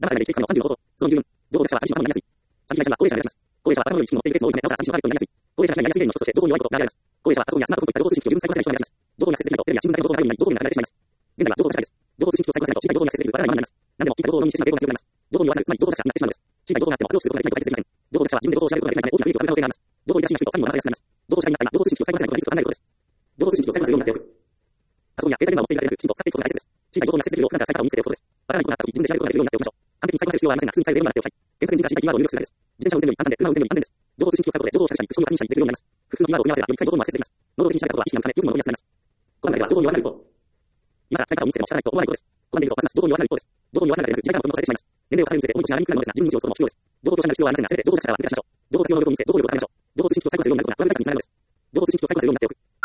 騙されないでいくの36こと。ゾーン12分。同行者は寂しいままになりやすい。寂しい会社は高齢者がなります。高齢者は頭の良い地区のペースの多いため、なおさら寂しいのターゲットになりやすい。高齢者が何やすい例の一つとして、どこに弱いことが挙げられます。高齢者はパソコンやスマートフォンといった同通信機を純粋に使いこなせない人がなります。どこにアクセスできないと、テレビや新聞だけの動画があるようになり、どこになくなられてしまいます。現在は情報が社会です。情報通信機を使いこなせないと、小さい情報にアクセスできるバラバラになります。何でも聞いた情報を飲みにしてしまう傾向が強くなります。情報に弱くなる、つまり情報弱者になってしまうのです。小さい情報があってもアプローチすることができないと解決できません。情報弱者は自分で情報を調べることができないため、大きな不利益を得る可能性があります。情報に出しな人と詐欺をなされやすくなります。情報社会になった今、情報通信機を使いこなせないことがリスクと考えることです。情報通信機を使いこなせるようになっておく。パソコンや携帯電話を持っているだけでなく、きちんと使っていくことが大切です。小さい情報がなくてよく。小さい情報がないことで自分で調べるようになっておくことです。わからないことがあったとき、自分で調べるようなサイトを見つけておくことです。わからないことがあったとき、自分で調べることができるようになっておきましょう。完璧に使いこなせる必要はありませんが、普通に使えるようになっておきましょう。検索に短いキーワードを入力するだけです。自転車運転より簡単で、車運転より安全です。情報通信機を使うことで、情報を社会者に不審を確認したりできるようになります。複数のキーワードを組み合わせれば、より深い情報にもアクセスできます。能動的に調べたことは意識が向かない、よく物を見やすくなります。この中では、情報に弱くなる一方。今さら使い方を見つけても知らないと思わないことです。この中で言うと、ますます情報に弱くなる一方です。情報に弱くなるだけでなく、時代がもともとされてしまいます。年齢を重ねるにつれて、重い腰が上がりにくくなるのですが、十分に情報を必要です。情報としなる必要はありませんが、せめて情報弱者からは抜け出しましょう。情報活用能力を見せ、情報力を高めましょう。情報通信機を使いこなせるようになることは、役立つにつながるのです。情報通信機を使いこなせるようになっておく。